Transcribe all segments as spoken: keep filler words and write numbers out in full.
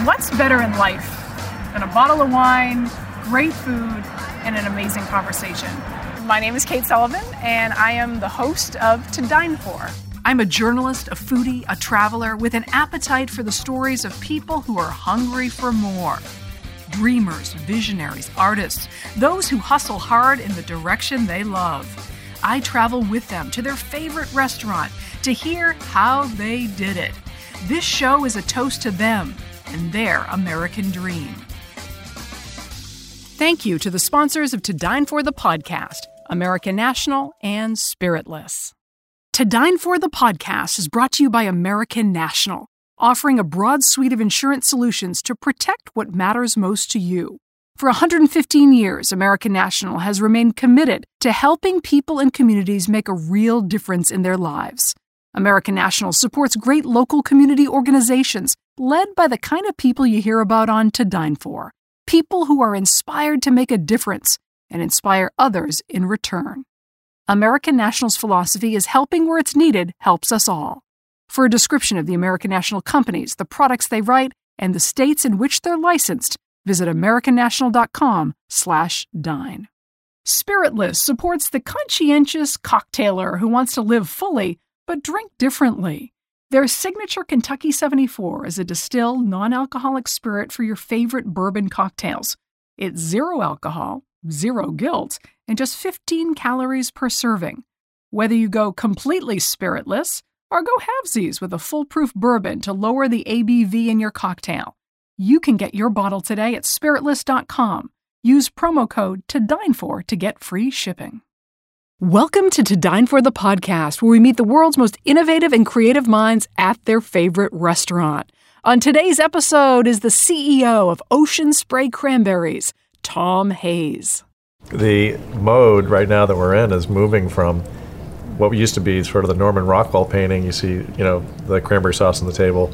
What's better in life than a bottle of wine, great food, and an amazing conversation? My name is Kate Sullivan, and I am the host of To Dine For. I'm a journalist, a foodie, a traveler with an appetite for the stories of people who are hungry for more. Dreamers, visionaries, artists, those who hustle hard in the direction they love. I travel with them to their favorite restaurant to hear how they did it. This show is a toast to them and their American dream. Thank you to the sponsors of To Dine For the podcast, American National and Spiritless. To Dine For the podcast is brought to you by American National, offering a broad suite of insurance solutions to protect what matters most to you. For one hundred fifteen years, American National has remained committed to helping people and communities make a real difference in their lives. American National supports great local community organizations led by the kind of people you hear about on To Dine For. People who are inspired to make a difference and inspire others in return. American National's philosophy is helping where it's needed helps us all. For a description of the American National companies, the products they write, and the states in which they're licensed, visit americannational.com slash dine. Spiritless supports the conscientious cocktailer who wants to live fully but drink differently. Their signature Kentucky seventy-four is a distilled, non-alcoholic spirit for your favorite bourbon cocktails. It's zero alcohol, zero guilt, and just fifteen calories per serving. Whether you go completely spiritless or go halvesies with a foolproof bourbon to lower the A B V in your cocktail, you can get your bottle today at spiritless dot com. Use promo code To Dine For to get free shipping. Welcome to To Dine For the podcast, where we meet the world's most innovative and creative minds at their favorite restaurant. On today's episode is the C E O of Ocean Spray Cranberries, Tom Hayes. The mode right now that we're in is moving from what used to be sort of the Norman Rockwell painting, you see, you know, the cranberry sauce on the table,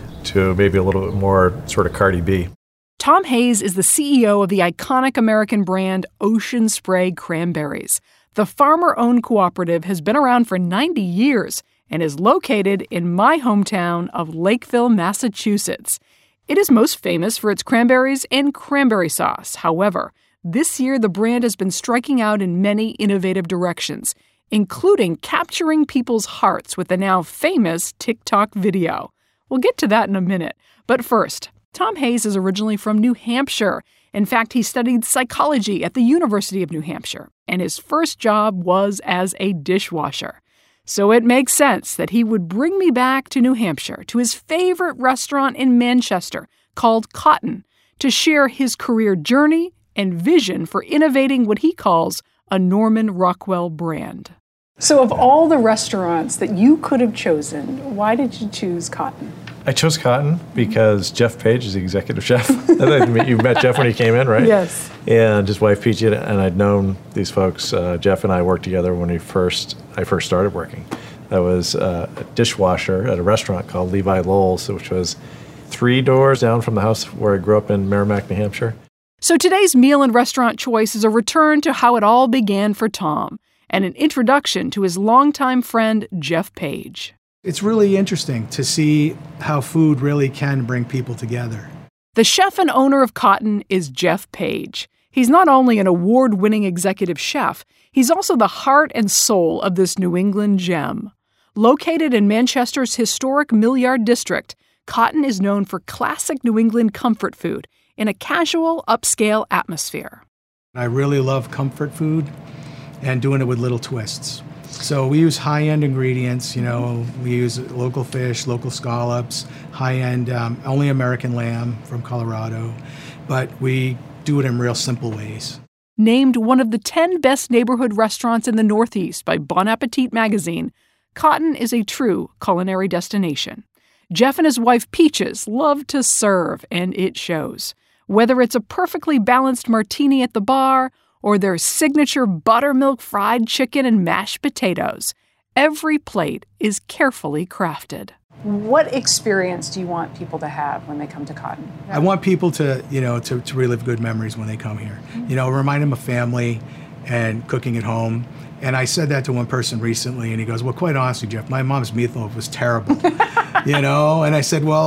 to maybe a little bit more sort of Cardi B. Tom Hayes is the C E O of the iconic American brand Ocean Spray Cranberries. The farmer-owned cooperative has been around for ninety years and is located in my hometown of Lakeville, Massachusetts. It is most famous for its cranberries and cranberry sauce. However, this year the brand has been striking out in many innovative directions, including capturing people's hearts with the now famous TikTok video. We'll get to that in a minute. But first, Tom Hayes is originally from New Hampshire. In fact, he studied psychology at the University of New Hampshire, and his first job was as a dishwasher. So it makes sense that he would bring me back to New Hampshire, to his favorite restaurant in Manchester called Cotton, to share his career journey and vision for innovating what he calls a Norman Rockwell brand. So of all the restaurants that you could have chosen, why did you choose Cotton? I chose Cotton because Jeff Page is the executive chef. I think you met Jeff when he came in, right? Yes. And his wife Peachy, and I'd known these folks. Uh, Jeff and I worked together when we first I first started working. I was uh, a dishwasher at a restaurant called Levi Lowell's, which was three doors down from the house where I grew up in Merrimack, New Hampshire. So today's meal and restaurant choice is a return to how it all began for Tom, and an introduction to his longtime friend, Jeff Page. It's really interesting to see how food really can bring people together. The chef and owner of Cotton is Jeff Page. He's not only an award-winning executive chef, he's also the heart and soul of this New England gem. Located in Manchester's historic Mill Yard District, Cotton is known for classic New England comfort food in a casual, upscale atmosphere. I really love comfort food and doing it with little twists. So we use high-end ingredients, you know, we use local fish, local scallops, high-end, um, only American lamb from Colorado, but we do it in real simple ways. Named one of the ten best neighborhood restaurants in the Northeast by Bon Appetit magazine, Cotton is a true culinary destination. Jeff and his wife Peaches love to serve, and it shows. Whether it's a perfectly balanced martini at the bar or their signature buttermilk fried chicken and mashed potatoes, every plate is carefully crafted. What experience do you want people to have when they come to Cotton? I want people to, you know, to, to relive good memories when they come here. Mm-hmm. You know, remind them of family and cooking at home. And I said that to one person recently, and he goes, well, quite honestly, Jeff, my mom's meatloaf was terrible. You know, and I said, well,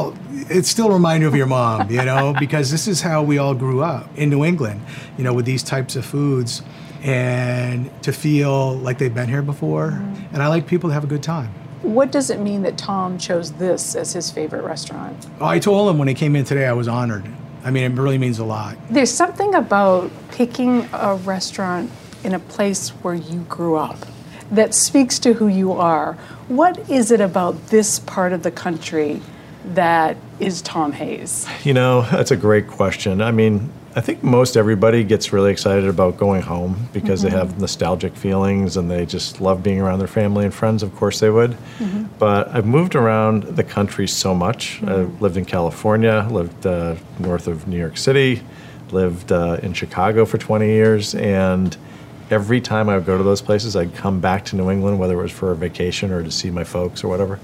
it still reminds you of your mom, you know, because this is how we all grew up in New England, you know, with these types of foods, and to feel like they've been here before. Mm-hmm. And I like people to have a good time. What does it mean that Tom chose this as his favorite restaurant? Oh, I told him when he came in today, I was honored. I mean, it really means a lot. There's something about picking a restaurant in a place where you grew up that speaks to who you are. What is it about this part of the country that is Tom Hayes? You know, that's a great question. I mean, I think most everybody gets really excited about going home because mm-hmm. they have nostalgic feelings and they just love being around their family and friends. Of course they would. Mm-hmm. But I've moved around the country so much. Mm-hmm. I lived in California, lived uh, north of New York City, lived uh, in Chicago for twenty years, and every time I would go to those places, I'd come back to New England, whether it was for a vacation or to see my folks or whatever.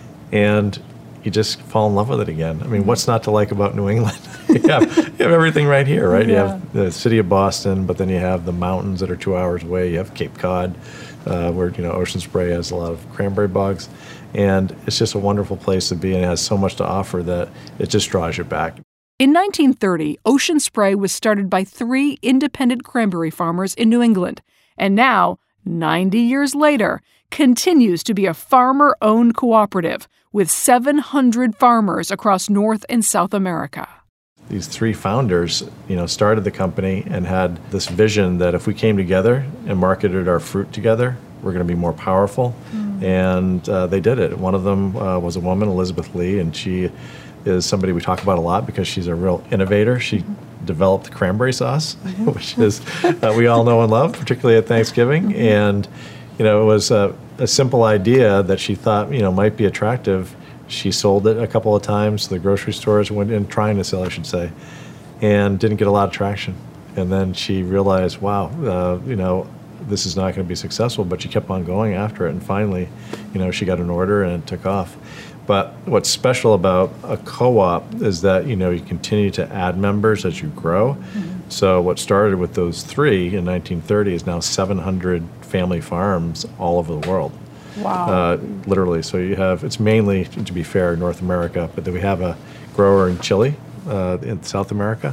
And you just fall in love with it again. I mean, what's not to like about New England? you, have, you have everything right here, right? Yeah. You have the city of Boston, but then you have the mountains that are two hours away. You have Cape Cod, uh, where, you know, Ocean Spray has a lot of cranberry bogs. And it's just a wonderful place to be, and it has so much to offer that it just draws you back. In nineteen thirty, Ocean Spray was started by three independent cranberry farmers in New England, and now, ninety years later, continues to be a farmer-owned cooperative with seven hundred farmers across North and South America. These three founders, you know, started the company and had this vision that if we came together and marketed our fruit together, we're going to be more powerful. Mm. And uh, they did it. One of them uh, was a woman, Elizabeth Lee, and she is somebody we talk about a lot because she's a real innovator. She mm-hmm. developed cranberry sauce, mm-hmm. which is uh, we all know and love, particularly at Thanksgiving. Mm-hmm. And you know, it was a, a simple idea that she thought, you know, might be attractive. She sold it a couple of times to the grocery stores, went in trying to sell, I should say, and didn't get a lot of traction. And then she realized, wow, uh, you know, this is not going to be successful, but she kept on going after it. And finally, you know, she got an order and it took off. But what's special about a co-op is that, you know, you continue to add members as you grow. Mm-hmm. So what started with those three in nineteen thirty is now seven hundred family farms all over the world. Wow. Uh, literally. So you have, it's mainly, to be fair, North America, but then we have a grower in Chile, uh, in South America.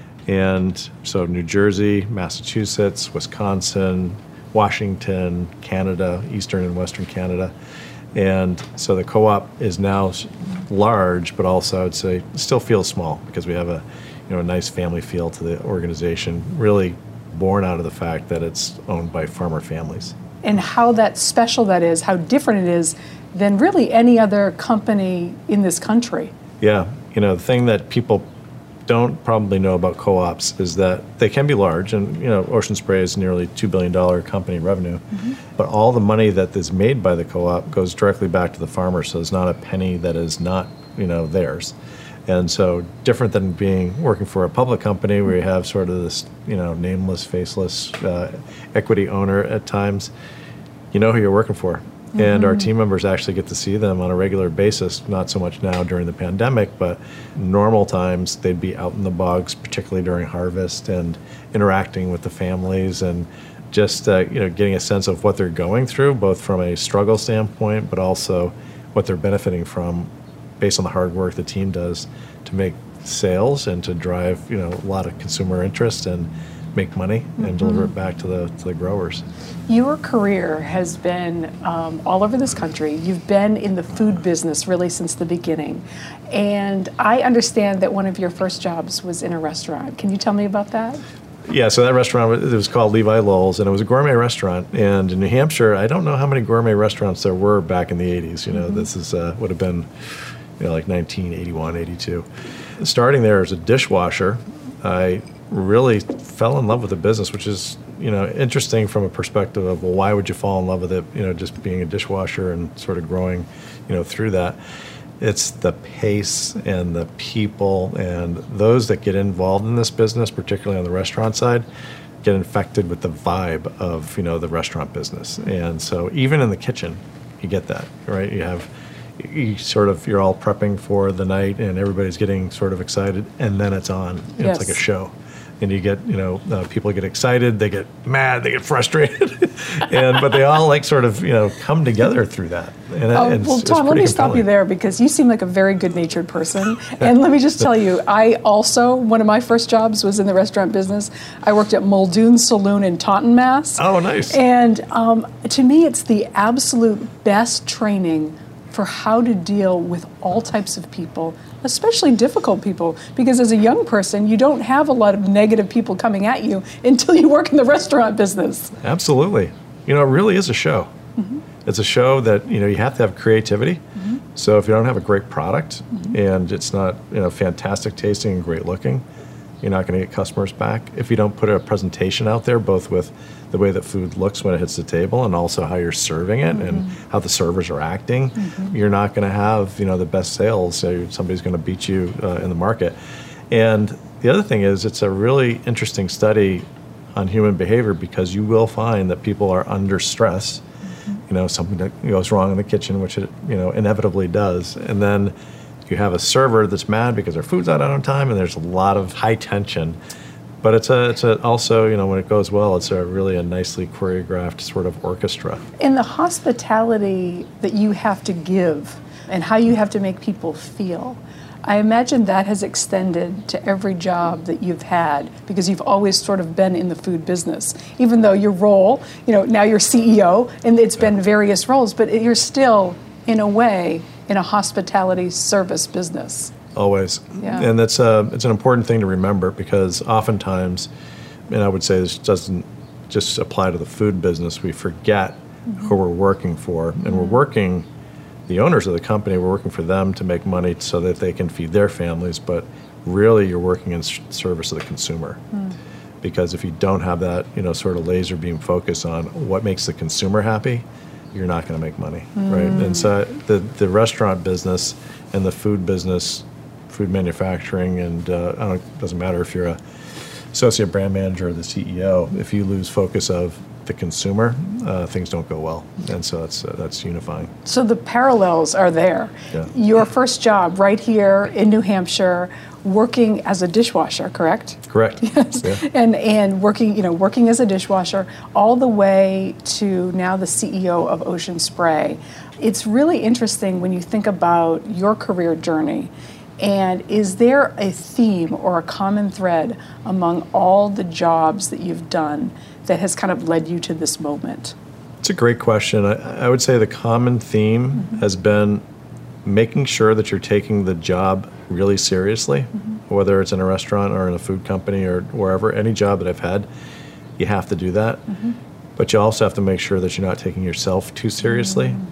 And so New Jersey, Massachusetts, Wisconsin, Washington, Canada, Eastern and Western Canada. And so the co-op is now large, but also I would say still feels small because we have a, you know, a nice family feel to the organization, really born out of the fact that it's owned by farmer families. And how that special that is, how different it is than really any other company in this country. Yeah, you know, the thing that people don't probably know about co-ops is that they can be large, and you know, Ocean Spray is nearly two billion dollars company revenue, mm-hmm. but all the money that is made by the co-op goes directly back to the farmer, so there's not a penny that is not, you know, theirs. And so different than being working for a public company where you have sort of this, you know, nameless, faceless uh, equity owner at times, you know who you're working for. Mm-hmm. And our team members actually get to see them on a regular basis, not so much now during the pandemic, but normal times they'd be out in the bogs, particularly during harvest, and interacting with the families and just uh, you know, getting a sense of what they're going through, both from a struggle standpoint, but also what they're benefiting from based on the hard work the team does to make sales and to drive, you know, a lot of consumer interest and make money and mm-hmm. deliver it back to the to the growers. Your career has been um, all over this country. You've been in the food business really since the beginning. And I understand that one of your first jobs was in a restaurant. Can you tell me about that? Yeah, so that restaurant, it was called Levi Lowell's, and it was a gourmet restaurant. And in New Hampshire, I don't know how many gourmet restaurants there were back in the eighties. You know, mm-hmm. this is uh, would have been, you know, like nineteen eighty-one, eighty-two. Starting there as a dishwasher, I really fell in love with the business, which is, you know, interesting from a perspective of, well, why would you fall in love with it, you know, just being a dishwasher and sort of growing, you know, through that. It's the pace and the people and those that get involved in this business, particularly on the restaurant side, get infected with the vibe of, you know, the restaurant business. And so even in the kitchen, you get that, right? You have, you sort of, you're all prepping for the night and everybody's getting sort of excited, and then it's on. Yes. It's like a show. and you get, you know, uh, people get excited, they get mad, they get frustrated, and but they all like sort of, you know, come together through that. And it, Oh, it's, well, it's Tom, let pretty me stop you compelling. there because you seem like a very good-natured person. And let me just tell you, I also, one of my first jobs was in the restaurant business. I worked at Muldoon Saloon in Taunton, Mass. Oh, nice. And um, to me, it's the absolute best training for how to deal with all types of people, especially difficult people. Because as a young person, you don't have a lot of negative people coming at you until you work in the restaurant business. Absolutely. You know, it really is a show. Mm-hmm. It's a show that, you know, you have to have creativity. Mm-hmm. So if you don't have a great product mm-hmm. and it's not, you know, fantastic tasting and great looking, you're not going to get customers back. If you don't put a presentation out there, both with the way that food looks when it hits the table and also how you're serving it mm-hmm. and how the servers are acting, mm-hmm. you're not going to have, you know, the best sales. So somebody's going to beat you uh, in the market. And the other thing is it's a really interesting study on human behavior because you will find that people are under stress. You know, something that goes wrong in the kitchen, which it, you know, inevitably does. And then you have a server that's mad because their food's not out on time and there's a lot of high tension. But it's a, it's a also, you know, when it goes well, it's a really a nicely choreographed sort of orchestra. And the hospitality that you have to give and how you have to make people feel, I imagine that has extended to every job that you've had because you've always sort of been in the food business. Even though your role, you know, now you're C E O and it's been various roles, but you're still, in a way, in a hospitality service business. Always. Yeah. And that's a, it's an important thing to remember because oftentimes, and I would say this doesn't just apply to the food business, we forget mm-hmm. who we're working for. And mm-hmm. we're working, the owners of the company, we're working for them to make money so that they can feed their families, but really you're working in service of the consumer. Mm. Because if you don't have that, you know, sort of laser beam focus on what makes the consumer happy, you're not going to make money, mm. right? And so the, the restaurant business and the food business, food manufacturing, and uh, I don't, it doesn't matter if you're a associate brand manager or the C E O, if you lose focus of the consumer, uh, things don't go well. And so that's uh, that's unifying. So the parallels are there. Yeah. Your first job right here in New Hampshire, working as a dishwasher, correct? Correct. Yes. Yeah. And and working, you know, working as a dishwasher all the way to now the C E O of Ocean Spray. It's really interesting when you think about your career journey. And is there a theme or a common thread among all the jobs that you've done that has kind of led you to this moment? It's a great question. I, I would say the common theme mm-hmm. has been making sure that you're taking the job really seriously, mm-hmm. whether it's in a restaurant or in a food company or wherever, any job that I've had, you have to do that. Mm-hmm. But you also have to make sure that you're not taking yourself too seriously. Mm-hmm.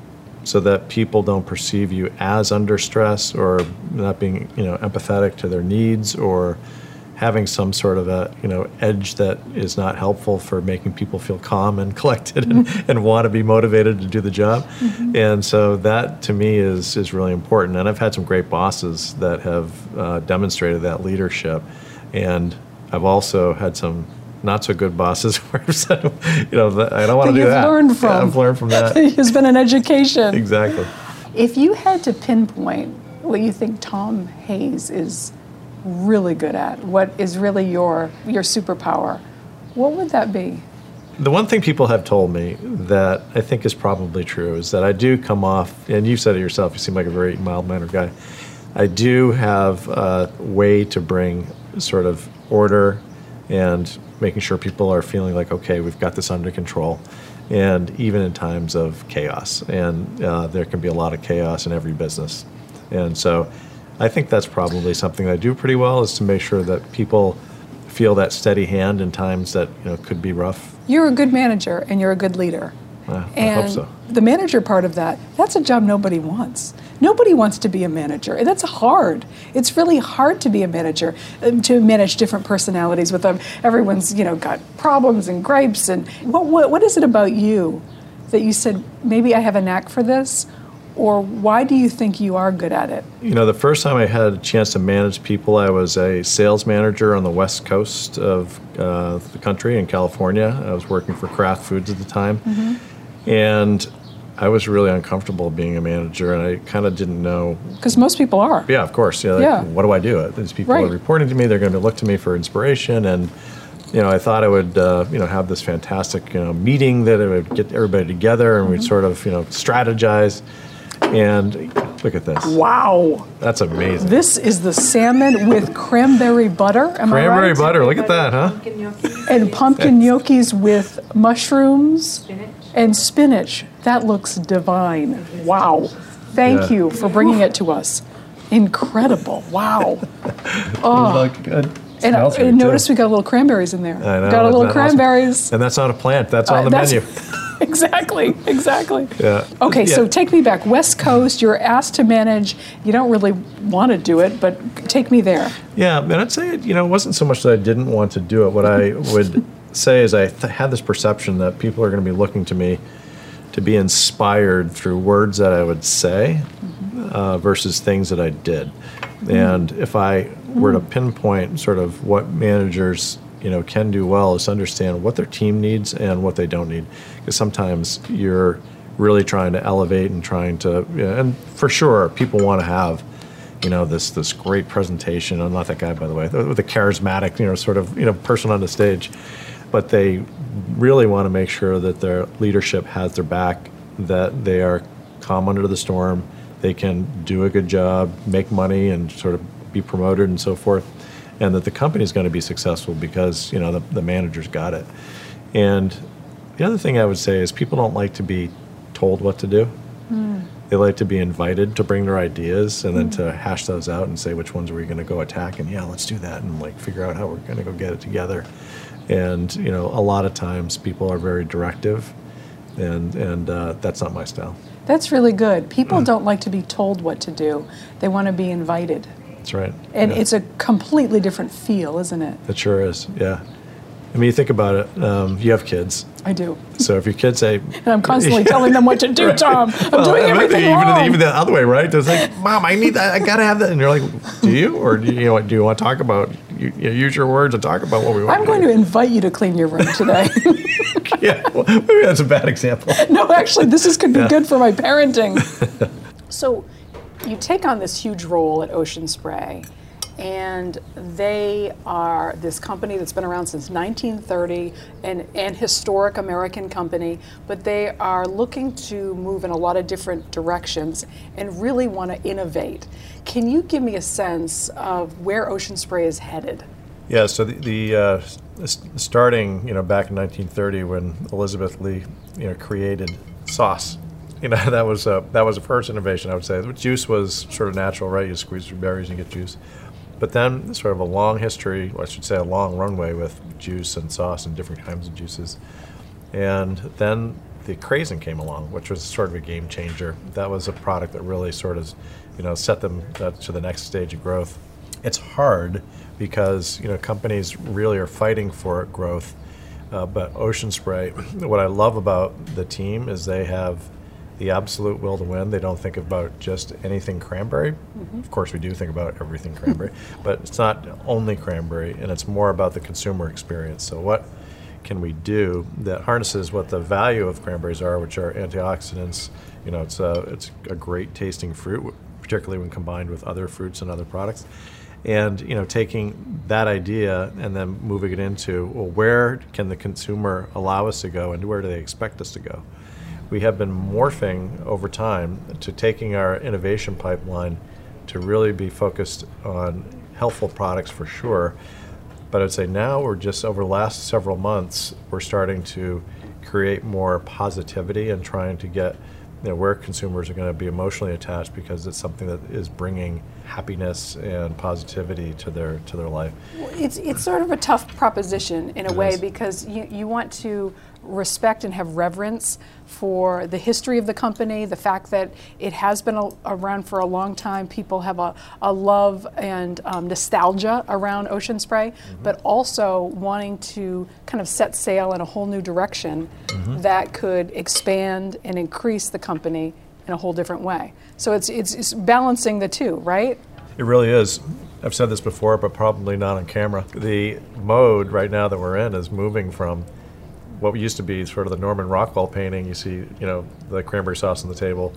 So that people don't perceive you as under stress or not being, you know, empathetic to their needs or having some sort of a, you know, edge that is not helpful for making people feel calm and collected and, mm-hmm. and want to be motivated to do the job. Mm-hmm. And so that to me is is really important. And I've had some great bosses that have uh, demonstrated that leadership. And I've also had some not so good bosses where I've said, you know, I don't want to do you've that. Learned from. Yeah, I've learned from that. It's been an education. Exactly. If you had to pinpoint what you think Tom Hayes is really good at, what is really your your superpower, what would that be? The one thing people have told me that I think is probably true is that I do come off, and you said it yourself, you seem like a very mild-mannered guy. I do have a way to bring sort of order and making sure people are feeling like, okay, we've got this under control. And even in times of chaos, and uh, there can be a lot of chaos in every business. And so I think that's probably something I do pretty well, is to make sure that people feel that steady hand in times that, you know, could be rough. You're a good manager and you're a good leader. Uh, I and hope so. The manager part of that, that's a job nobody wants. Nobody wants to be a manager. That's hard. It's really hard to be a manager, um, to manage different personalities with them. Everyone's, you know, got problems and gripes. And what, what what is it about you that you said, maybe I have a knack for this? Or why do you think you are good at it? You know, the first time I had a chance to manage people, I was a sales manager on the west coast of uh, the country in California. I was working for Kraft Foods at the time. Mm-hmm. And I was really uncomfortable being a manager, and I kind of didn't know. Because most people are. Yeah, of course. Yeah. Like, Yeah. what do I do? These people Right. are reporting to me. They're going to look to me for inspiration, and you know, I thought I would, uh, you know, have this fantastic, you know, meeting that I would get everybody together, and we'd sort of, you know, strategize. And look at this. Wow. That's amazing. This is the salmon with cranberry butter. Am I Cranberry right? butter. Look at that, huh? Pumpkin gnocchi. And pumpkin gnocchis with mushrooms Spinach. and spinach. That looks divine. Wow. Thank Yeah. you for bringing it to us. Incredible. Wow. Look good. And, Smells and good, too. notice we got a little cranberries in there. I know. Got a isn't little that awesome? cranberries. And that's not a plant. That's Uh, on the that's- menu. Exactly, exactly. Yeah. Okay, so Yeah. take me back. West Coast, you're asked to manage. You don't really want to do it, but take me there. Yeah, and I'd say, you know, it wasn't so much that I didn't want to do it. What I would say is I th- had this perception that people are going to be looking to me to be inspired through words that I would say uh, versus things that I did. And if I were to pinpoint sort of what managers, you know, can do well is understand what their team needs and what they don't need. Because sometimes you're really trying to elevate and trying to, you know, and for sure, people want to have, you know, this this great presentation. I'm not that guy, by the way, with a charismatic, you know, sort of, you know, person on the stage. But they really want to make sure that their leadership has their back, that they are calm under the storm, they can do a good job, make money, and sort of be promoted and so forth, and that the company is going to be successful because, you know, the, the manager's got it. And the other thing I would say is people don't like to be told what to do. Mm. They like to be invited to bring their ideas and then to hash those out and say which ones are we going to go attack, and yeah, let's do that, and like figure out how we're going to go get it together. And you know, a lot of times people are very directive, and and uh, that's not my style. That's really good. People don't like to be told what to do. They want to be invited. That's right. And Yeah. it's a completely different feel, isn't it? It sure is. Yeah. I mean, you think about it. Um, you have kids, I do. so if your kids say, And I'm constantly telling them what to do, Tom. I'm well, doing I mean, everything even, wrong. even the other way, right? It's like, Mom, I need that. I gotta have that. And you're like, do you, or do you, you know, do you want to talk about? You, you know, use your words and talk about what we want. I'm going to invite you to clean your room today. Yeah, well, maybe that's a bad example. No, actually, this is could be Yeah. good for my parenting. So, you take on this huge role at Ocean Spray, and they are this company that's been around since nineteen thirty, and an historic American company, but they are looking to move in a lot of different directions and really want to innovate. Can you give me a sense of where Ocean Spray is headed? Yeah, so the, the uh, s- starting, you know, back in nineteen thirty when Elizabeth Lee, you know, created sauce. You know, that was uh, that was the first innovation, I would say. Juice was sort of natural, right? You squeeze through berries and get juice. But then sort of a long history, or I should say a long runway with juice and sauce and different kinds of juices. And then the Craisin came along, which was sort of a game changer. That was a product that really sort of, you know, set them uh, to the next stage of growth. It's hard because, you know, companies really are fighting for growth. Uh, but Ocean Spray, what I love about the team is they have the absolute will to win. They don't think about just anything cranberry. Mm-hmm. Of course, we do think about everything cranberry, but it's not only cranberry, and it's more about the consumer experience. So what can we do that harnesses what the value of cranberries are, which are antioxidants? You know, it's a, it's a great tasting fruit, particularly when combined with other fruits and other products. And, you know, taking that idea and then moving it into, well, where can the consumer allow us to go, and where do they expect us to go? We have been morphing over time to taking our innovation pipeline to really be focused on healthful products for sure. But I'd say now we're just, over the last several months, we're starting to create more positivity and trying to get, you know, where consumers are going to be emotionally attached because it's something that is bringing happiness and positivity to their to their life. It's it's sort of a tough proposition in a It way is. because you, you want to respect and have reverence for the history of the company, the fact that it has been a, around for a long time. People have a, a love and um, nostalgia around Ocean Spray, mm-hmm. but also wanting to kind of set sail in a whole new direction mm-hmm. that could expand and increase the company in a whole different way. So it's, it's it's balancing the two, right? It really is. I've said this before, but probably not on camera. The mode right now that we're in is moving from what used to be sort of the Norman Rockwell painting. You see, you know, the cranberry sauce on the table,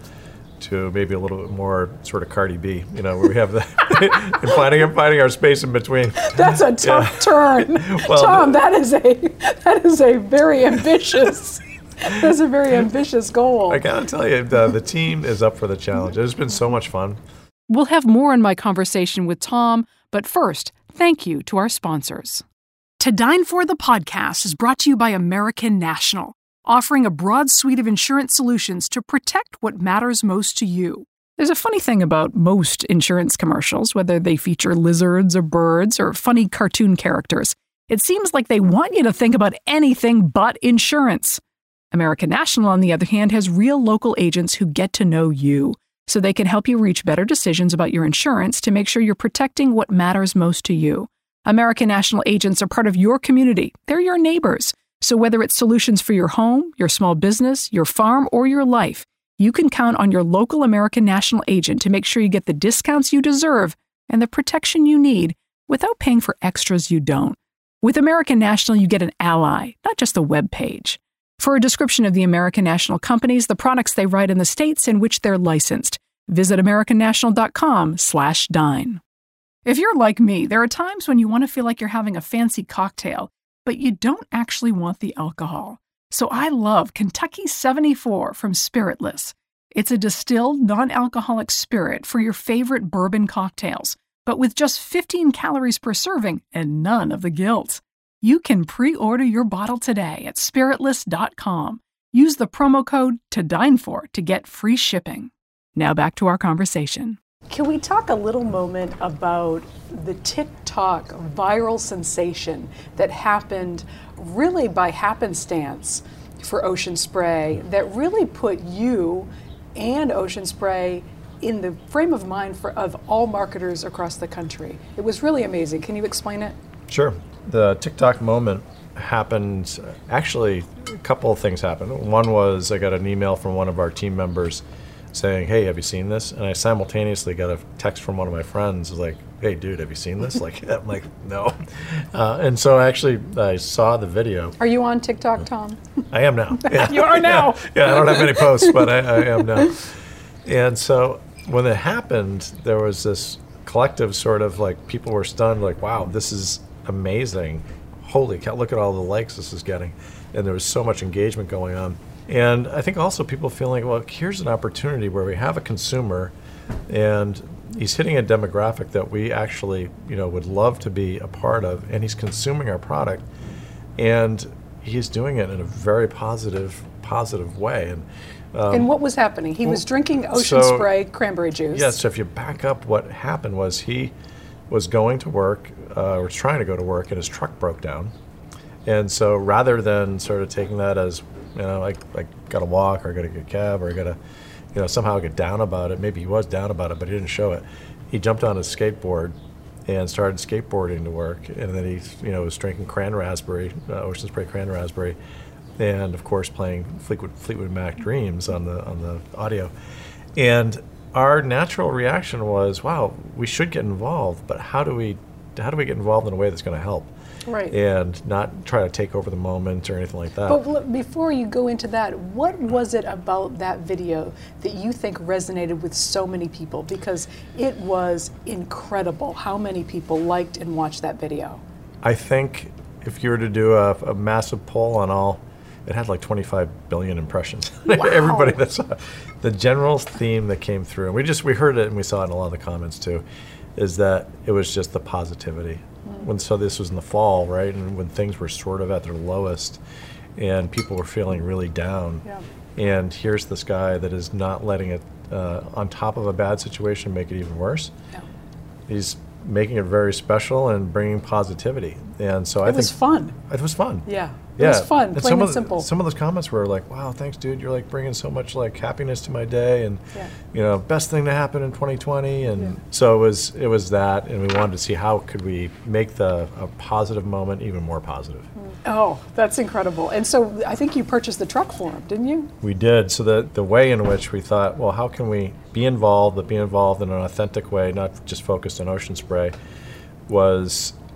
to maybe a little bit more sort of Cardi B, you know, where we have the and finding finding our space in between. That's a tough yeah. turn, well, Tom. That is a that is a very ambitious. That's a very ambitious goal. I gotta tell you, the, the team is up for the challenge. It's been so much fun. We'll have more in my conversation with Tom, but first, thank you to our sponsors. To Dine For the podcast is brought to you by American National, offering a broad suite of insurance solutions to protect what matters most to you. There's a funny thing about most insurance commercials, whether they feature lizards or birds or funny cartoon characters. It seems like they want you to think about anything but insurance. American National, on the other hand, has real local agents who get to know you, so they can help you reach better decisions about your insurance to make sure you're protecting what matters most to you. American National agents are part of your community. They're your neighbors. So whether it's solutions for your home, your small business, your farm, or your life, you can count on your local American National agent to make sure you get the discounts you deserve and the protection you need without paying for extras you don't. With American National, you get an ally, not just a web page. For a description of the American National companies, the products they write, in the states in which they're licensed, visit americannational.com slash dine. If you're like me, there are times when you want to feel like you're having a fancy cocktail, but you don't actually want the alcohol. So I love Kentucky seventy-four from Spiritless. It's a distilled, non-alcoholic spirit for your favorite bourbon cocktails, but with just fifteen calories per serving and none of the guilt. You can pre-order your bottle today at spiritless dot com. Use the promo code to dine for to get free shipping. Now back to our conversation. Can we talk a little moment about the TikTok viral sensation that happened really by happenstance for Ocean Spray that really put you and Ocean Spray in the frame of mind for, of all marketers across the country? It was really amazing. Can you explain it? Sure. The TikTok moment happened, actually, a couple of things happened. One was I got an email from one of our team members saying, hey, have you seen this? And I simultaneously got a text from one of my friends like, hey, dude, have you seen this? Like, I'm like, no. Uh, and so actually I saw the video. Are you on TikTok, Tom? I am now. Yeah. You are now. Yeah. yeah, I don't have many posts, but I, I am now. And so when it happened, there was this collective sort of like, people were stunned, like, wow, this is amazing. Holy cow, look at all the likes this is getting. And there was so much engagement going on. And I think also people feeling, well, here's an opportunity where we have a consumer and he's hitting a demographic that we actually, you know, would love to be a part of, and he's consuming our product, and he's doing it in a very positive, positive way. And um, and what was happening? He well, was drinking Ocean so, Spray cranberry juice. Yeah, so if you back up, what happened was he was going to work, uh, or trying to go to work, and his truck broke down. And so rather than sort of taking that as, you know, like, I got to walk, or I got to get a cab, or I got to, you know, somehow get down about it. Maybe he was down about it, but he didn't show it. He jumped on his skateboard and started skateboarding to work. And then he, you know, was drinking cran raspberry, uh, Ocean Spray cran raspberry, and of course playing Fleetwood, Fleetwood Mac Dreams on the on the audio. And our natural reaction was, wow, we should get involved, but how do we how do we get involved in a way that's going to help? Right. And not try to take over the moment or anything like that. But before you go into that, what was it about that video that you think resonated with so many people? Because it was incredible how many people liked and watched that video. I think if you were to do a, a massive poll on all, it had like twenty-five billion impressions. Wow. Everybody that saw it. The general theme that came through, and we just we heard it and we saw it in a lot of the comments too, is that it was just the positivity. When so this was in the fall, right, and when things were sort of at their lowest, and people were feeling really down. Yeah. And here's this guy that is not letting it, uh, on top of a bad situation, make it even worse. Yeah. He's making it very special and bringing positivity. And so it I think it was fun. It was fun. Yeah. It yeah. was fun, and plain some and of, simple. Some of those comments were like, wow, thanks, dude. You're like bringing so much like happiness to my day, and yeah. you know, best thing to happen in twenty twenty. And yeah. so it was it was that, and we wanted to see how could we make the a positive moment even more positive. Oh, that's incredible. And so I think you purchased the truck for him, didn't you? We did. So the, the way in which we thought, well, how can we be involved, but be involved in an authentic way, not just focused on Ocean Spray, was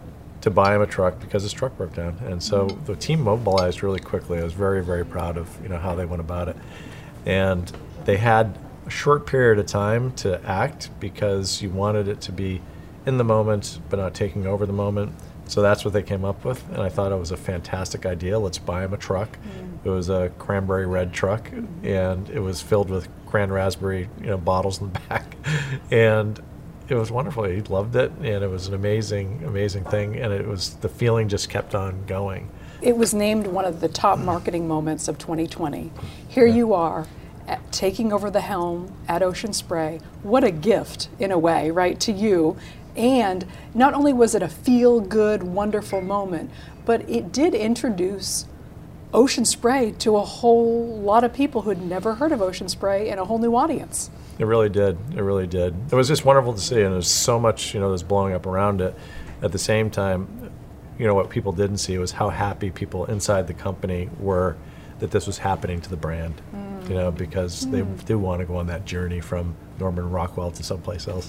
to buy him a truck because his truck broke down. And so the team mobilized really quickly. I was very, very proud of, you know, how they went about it. And they had a short period of time to act because you wanted it to be in the moment but not taking over the moment. So that's what they came up with, and I thought it was a fantastic idea. Let's buy him a truck. Mm. It was a cranberry red truck, and it was filled with cran raspberry, you know, bottles in the back. And it was wonderful. He loved it, and it was an amazing, amazing thing, and it was, the feeling just kept on going. It was named one of the top marketing moments of twenty twenty. Here yeah. you are, at, taking over the helm at Ocean Spray. What a gift, in a way, right, to you. And not only was it a feel-good, wonderful moment, but it did introduce Ocean Spray to a whole lot of people who had never heard of Ocean Spray and a whole new audience. It really did. It really did. It was just wonderful to see, and there's so much, you know, that's blowing up around it. At the same time, you know, what people didn't see was how happy people inside the company were that this was happening to the brand. Mm. You know, because mm. they do want to go on that journey from Norman Rockwell to someplace else.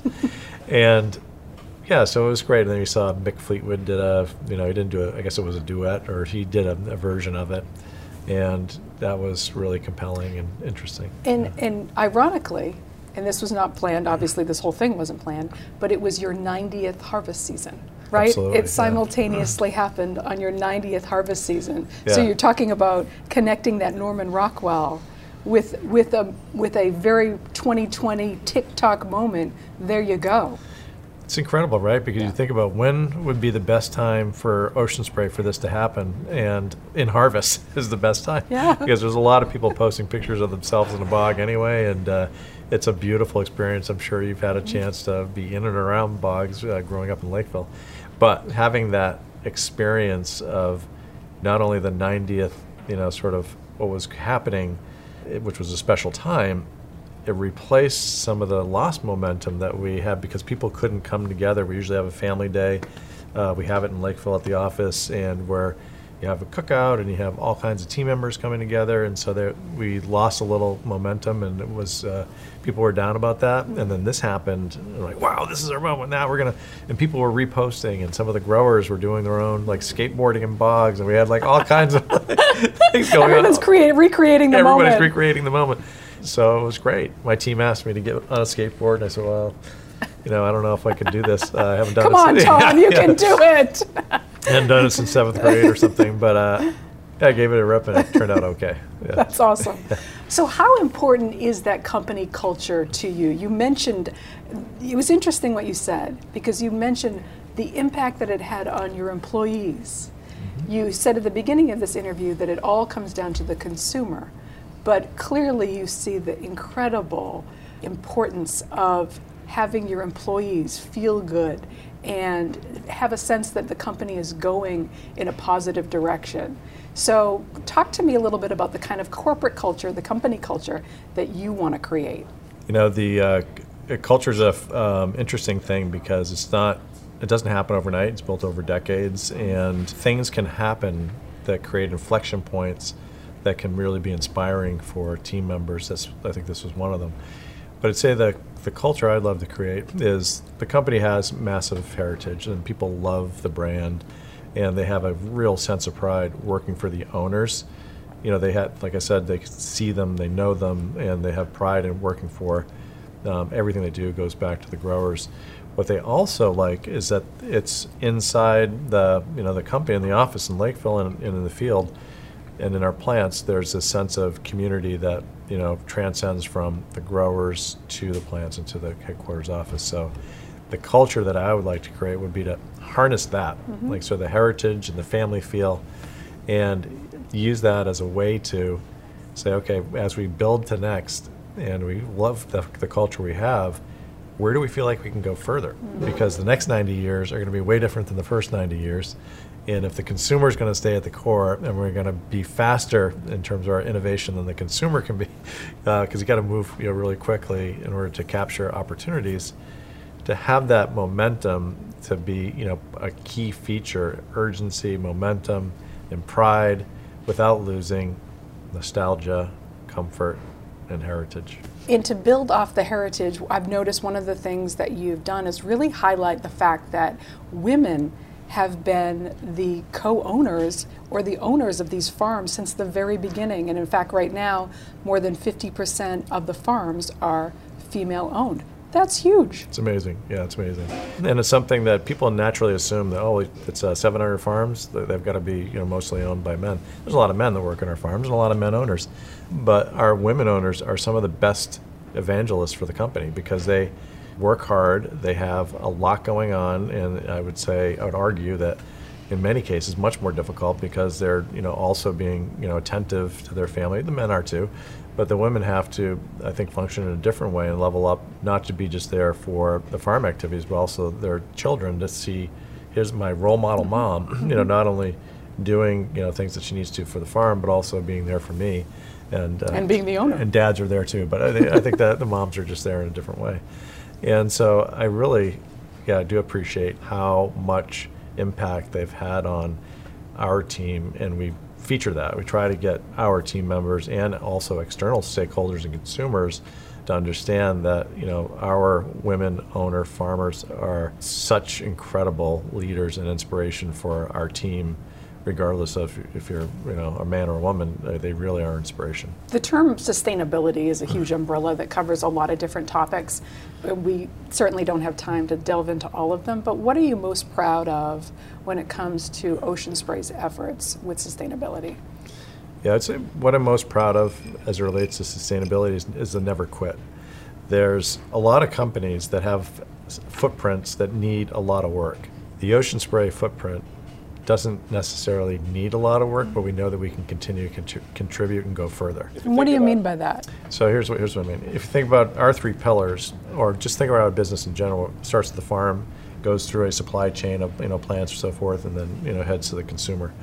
And yeah, so it was great. And then you saw Mick Fleetwood did a, you know, he didn't do a, I guess it was a duet, or he did a, a version of it. And that was really compelling and interesting. And, yeah. and ironically, and this was not planned, obviously this whole thing wasn't planned, but it was your ninetieth harvest season, right? Absolutely, it simultaneously yeah. happened on your ninetieth harvest season. Yeah. So you're talking about connecting that Norman Rockwell with, with, a, with a very twenty twenty TikTok moment. There you go. It's incredible, right? Because yeah. you think about when would be the best time for Ocean Spray for this to happen, and in harvest is the best time. Yeah. Because there's a lot of people posting pictures of themselves in a bog anyway, and uh, it's a beautiful experience. I'm sure you've had a chance to be in and around bogs uh, growing up in Lakeville. But having that experience of not only the ninetieth, you know, sort of what was happening, which was a special time, it replaced some of the lost momentum that we had because people couldn't come together. We usually have a family day. Uh, we have it in Lakeville at the office, and where you have a cookout and you have all kinds of team members coming together. And so there, we lost a little momentum, and it was uh, people were down about that. And then this happened, and like, wow, this is our moment. Now we're gonna, and people were reposting, and some of the growers were doing their own like skateboarding in bogs, and we had like all kinds of things going Everyone's on. Create, recreating the Everybody's moment. recreating the moment. So it was great. My team asked me to get on a skateboard, and I said, well, you know, I don't know if I could do this. Uh, I haven't done Come it. on, since, Tom, yeah, you yeah. can do it. I hadn't done it since seventh grade or something, but uh, I gave it a rip, and it turned out okay. Yeah. That's awesome. So how important is that company culture to you? You mentioned, it was interesting what you said, because you mentioned the impact that it had on your employees. Mm-hmm. You said at the beginning of this interview that it all comes down to the consumer. But clearly you see the incredible importance of having your employees feel good and have a sense that the company is going in a positive direction. So talk to me a little bit about the kind of corporate culture, the company culture that you want to create. You know, the uh, culture is a um, interesting thing because it's not, it doesn't happen overnight. It's built over decades, and things can happen that create inflection points that can really be inspiring for team members. That's, I think this was one of them. But I'd say the, the culture I'd love to create is the company has massive heritage, and people love the brand, and they have a real sense of pride working for the owners. You know, they had, like I said, they see them, they know them, and they have pride in working for um, everything they do goes back to the growers. What they also like is that it's inside the, you know, the company in the office in Lakeville and, and in the field. And in our plants, there's this sense of community that, you know, transcends from the growers to the plants and to the headquarters office. So the culture that I would like to create would be to harness that, mm-hmm. like so the heritage and the family feel, and use that as a way to say, okay, as we build to next, and we love the, the culture we have, where do we feel like we can go further? Mm-hmm. Because the next ninety years are going to be way different than the first ninety years. And if the consumer is going to stay at the core, and we're going to be faster in terms of our innovation than the consumer can be, because uh, you got to move, you know, really quickly in order to capture opportunities, to have that momentum to be, you know, a key feature, urgency, momentum, and pride, without losing nostalgia, comfort, and heritage. And to build off the heritage, I've noticed one of the things that you've done is really highlight the fact that women have been the co-owners or the owners of these farms since the very beginning. And in fact, right now, more than fifty percent of the farms are female owned. That's huge. It's amazing. Yeah, it's amazing. And it's something that people naturally assume that, oh, it's uh, seven hundred farms, they've got to be, you know, mostly owned by men. There's a lot of men that work in our farms and a lot of men owners. But our women owners are some of the best evangelists for the company because they work hard, they have a lot going on, and I would say, I would argue that in many cases much more difficult because they're, you know, also being, you know, attentive to their family. The men are too. But the women have to, I think, function in a different way and level up, not to be just there for the farm activities, but also their children to see, here's my role model mom, you know, not only doing, you know, things that she needs to for the farm, but also being there for me. And, uh, and being the owner. And dads are there too, but I, th- I think that the moms are just there in a different way. And so I really, yeah, I do appreciate how much impact they've had on our team, and we feature that. We try to get our team members and also external stakeholders and consumers to understand that, you know, our women owner farmers are such incredible leaders and inspiration for our team, regardless of if you're, you know, a man or a woman. They really are inspiration. The term sustainability is a huge umbrella that covers a lot of different topics. We certainly don't have time to delve into all of them, but what are you most proud of when it comes to Ocean Spray's efforts with sustainability? Yeah, I'd say what I'm most proud of as it relates to sustainability is, is the never quit. There's a lot of companies that have footprints that need a lot of work. The Ocean Spray footprint doesn't necessarily need a lot of work, but we know that we can continue to contri- contribute and go further. And what do you mean by that? So here's what here's what I mean. If you think about our three pillars, or just think about our business in general, it starts at the farm, goes through a supply chain of, you know, plants or so forth, and then, you know, heads to the consumer.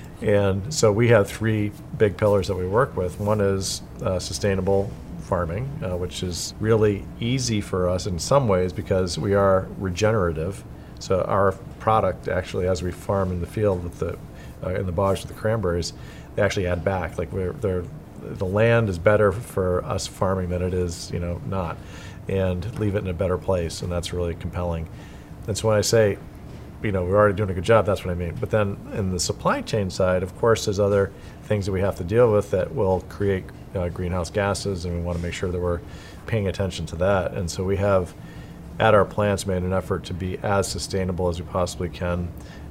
And so we have three big pillars that we work with. One is uh, sustainable farming, uh, which is really easy for us in some ways because we are regenerative. So our product actually, as we farm in the field with the uh, in the bogs with the cranberries, they actually add back. Like we're they're, the land is better for us farming than it is, you know, not, and leave it in a better place, and that's really compelling. And so when I say, you know, we're already doing a good job, that's what I mean. But then in the supply chain side, of course, there's other things that we have to deal with that will create uh, greenhouse gases, and we want to make sure that we're paying attention to that. And so we have, at our plants, made an effort to be as sustainable as we possibly can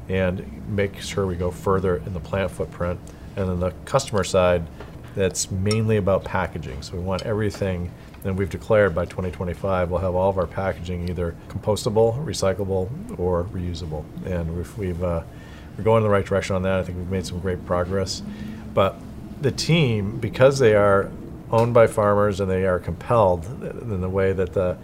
and make sure we go further in the plant footprint. And on the customer side, that's mainly about packaging. So we want everything, and we've declared by twenty twenty-five we'll have all of our packaging either compostable, recyclable, or reusable. And we've, we've uh, we're going in the right direction on that. I think we've made some great progress. But the team, because they are owned by farmers and they are compelled in the way that the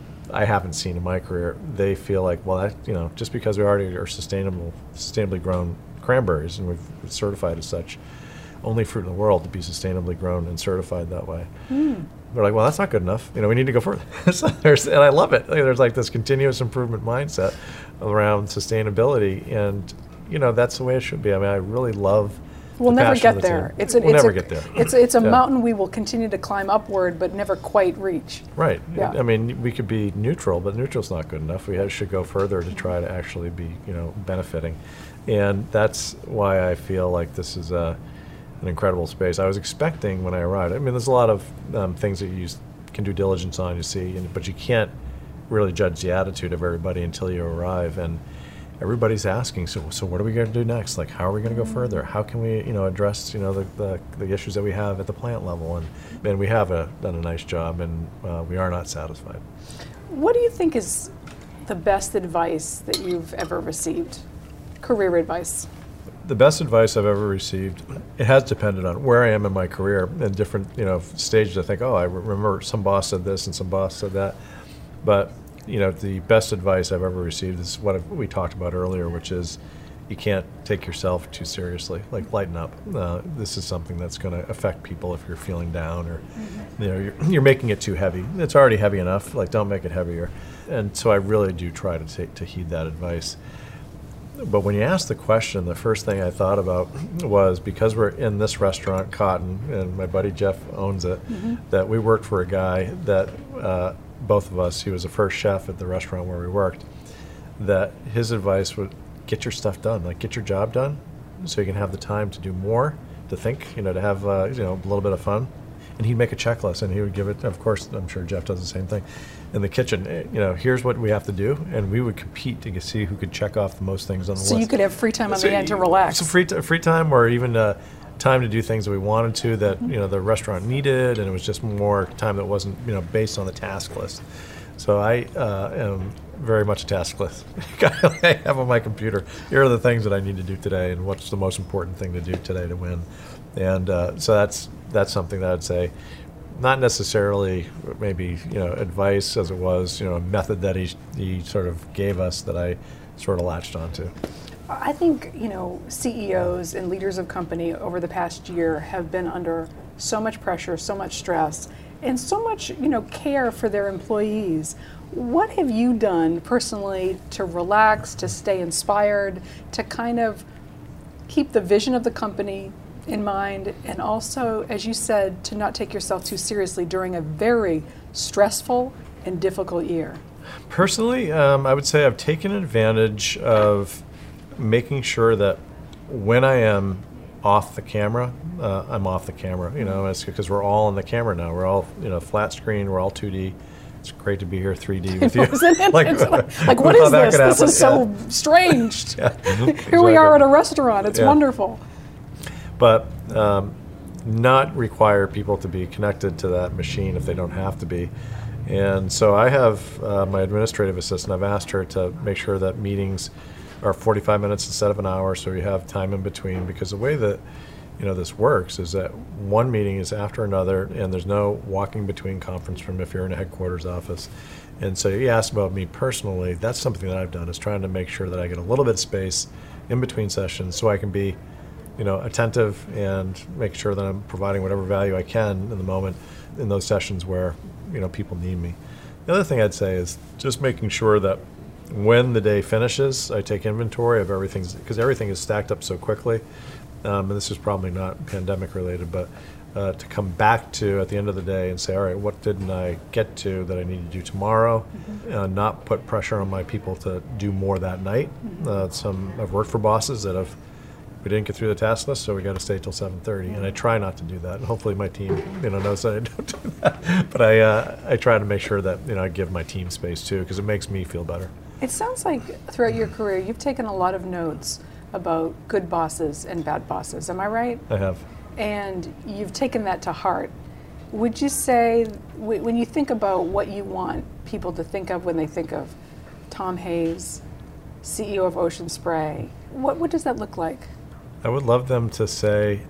I haven't seen in my career, they feel like, well, that, you know, just because we already are sustainable, sustainably grown cranberries, and we've certified as such, only fruit in the world to be sustainably grown and certified that way. Mm. They're like, well, that's not good enough. You know, we need to go further. So there's, and I love it. There's like this continuous improvement mindset around sustainability, and you know, that's the way it should be. I mean, I really love. We'll never get there. It's an, we'll it's never a, get there. It's it's a yeah. mountain we will continue to climb upward, but never quite reach. Right. Yeah. I mean, we could be neutral, but neutral's not good enough. We have, should go further to try to actually be, you know, benefiting, and that's why I feel like this is a, an incredible space. I was expecting when I arrived. I mean, there's a lot of um, things that you use, can do diligence on, you see, and, but you can't really judge the attitude of everybody until you arrive. And everybody's asking, so so what are we going to do next? Like, how are we going to go further? How can we, you know, address, you know, the, the, the issues that we have at the plant level? And and we have a, done a nice job, and uh, we are not satisfied. What do you think is the best advice that you've ever received? Career advice. The best advice I've ever received, it has depended on where I am in my career and different, you know, stages. I think, oh, I remember some boss said this and some boss said that. But you know, the best advice I've ever received is what we talked about earlier, which is you can't take yourself too seriously. Like, lighten up. Uh, this is something that's going to affect people if you're feeling down, or mm-hmm. you know, you're, you're making it too heavy. It's already heavy enough. Like, don't make it heavier. And so I really do try to take to heed that advice. But when you asked the question, the first thing I thought about was, because we're in this restaurant, Cotton, and my buddy Jeff owns it, mm-hmm. that we worked for a guy that uh, both of us, he was the first chef at the restaurant where we worked, that his advice would get your stuff done, like get your job done so you can have the time to do more, to think, you know, to have, uh, you know, a little bit of fun. And he'd make a checklist and he would give it, of course, I'm sure Jeff does the same thing, in the kitchen. You know, here's what we have to do. And we would compete to see who could check off the most things on the so list. So you could have free time on so the end to relax. So free, t- free time or even uh, time to do things that we wanted to that, mm-hmm. you know, the restaurant needed. And it was just more time that wasn't, you know, based on the task list. So I uh, am very much a task list. I have on my computer, here are the things that I need to do today and what's the most important thing to do today to win. And uh, so that's that's something that I'd say, not necessarily maybe, you know, advice as it was, you know, a method that he he sort of gave us that I sort of latched onto. I think, you know, C E Os and leaders of company over the past year have been under so much pressure, so much stress, and so much, you know, care for their employees. What have you done personally to relax, to stay inspired, to kind of keep the vision of the company in mind, and also, as you said, to not take yourself too seriously during a very stressful and difficult year? Personally, um, I would say I've taken advantage of making sure that when I am off the camera, uh, I'm off the camera. You know, it's because we're all on the camera now. We're all, you know, flat screen. We're all two D. It's great to be here three D with you. like, like, like what is this? This is so yeah. strange. yeah, exactly. Here we are at a restaurant. It's yeah. wonderful. But um, not require people to be connected to that machine if they don't have to be. And so I have uh, my administrative assistant, I've asked her to make sure that meetings are forty-five minutes instead of an hour, so you have time in between, because the way that, you know, this works is that one meeting is after another, and there's no walking between conference room if you're in a headquarters office. And so you asked about me personally. That's something that I've done, is trying to make sure that I get a little bit of space in between sessions so I can be, you know, attentive and make sure that I'm providing whatever value I can in the moment in those sessions where, you know, people need me. The other thing I'd say is just making sure that when the day finishes, I take inventory of everything, because everything is stacked up so quickly. Um, and this is probably not pandemic related, but uh, to come back to at the end of the day and say, all right, what didn't I get to that I need to do tomorrow? Mm-hmm. Uh, not put pressure on my people to do more that night. Mm-hmm. Uh, some I've worked for bosses that have, we didn't get through the task list, so we got to stay till seven thirty. Mm-hmm. And I try not to do that. And hopefully my team, you know, knows that I don't do that. But I, uh, I try to make sure that, you know, I give my team space too, because it makes me feel better. It sounds like throughout your career, you've taken a lot of notes about good bosses and bad bosses. Am I right? I have. And you've taken that to heart. Would you say, w- when you think about what you want people to think of when they think of Tom Hayes, C E O of Ocean Spray, what, what does that look like? I would love them to say,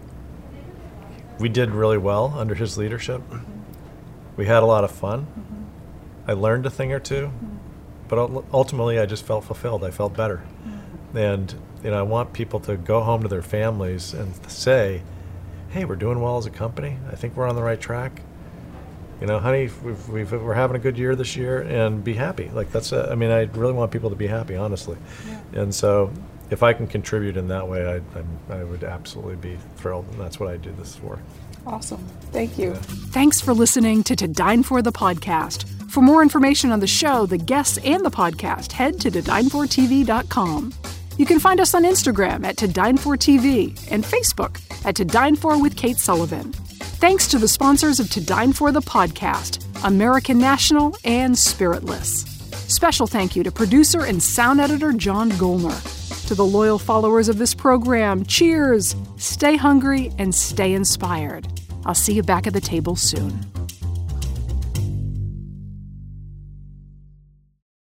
we did really well under his leadership. Mm-hmm. We had a lot of fun. Mm-hmm. I learned a thing or two. Mm-hmm. But ultimately, I just felt fulfilled. I felt better. Mm-hmm. And, you know, I want people to go home to their families and say, hey, we're doing well as a company. I think we're on the right track. You know, honey, we've, we've, we're having a good year this year, and be happy. Like, that's, a, I mean, I really want people to be happy, honestly. Yeah. And so if I can contribute in that way, I, I'm, I would absolutely be thrilled. And that's what I do this for. Awesome. Thank you. Yeah. Thanks for listening to To Dine For the podcast. For more information on the show, the guests, and the podcast, head to to dine for t v dot com. You can find us on Instagram at to dine for t v and Facebook at To Dine For with Kate Sullivan. Thanks to the sponsors of To Dine For the podcast, American National and Spiritless. Special thank you to producer and sound editor John Golner. To the loyal followers of this program, cheers, stay hungry, and stay inspired. I'll see you back at the table soon.